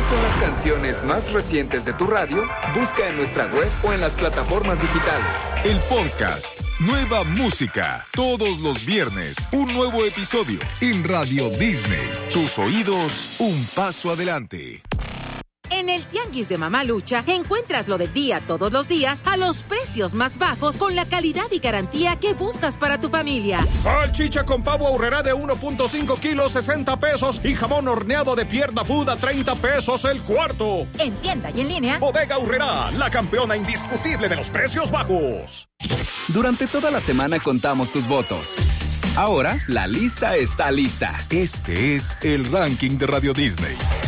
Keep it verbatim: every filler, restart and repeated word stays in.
con las canciones más recientes de tu radio, busca en nuestra web o en las plataformas digitales. El podcast. Nueva música. Todos los viernes, un nuevo episodio en Radio Disney. Tus oídos, un paso adelante. En el Tianguis de Mamalucha encuentras lo del día todos los días a los precios más bajos con la calidad y garantía que buscas para tu familia. Salchicha con pavo Aurrerá de uno punto cinco kilos, sesenta pesos. Y jamón horneado de pierna Food a treinta pesos el cuarto. En tienda y en línea. Bodega Aurrerá, la campeona indiscutible de los precios bajos. Durante toda la semana contamos tus votos. Ahora, la lista está lista. Este es el ranking de Radio Disney.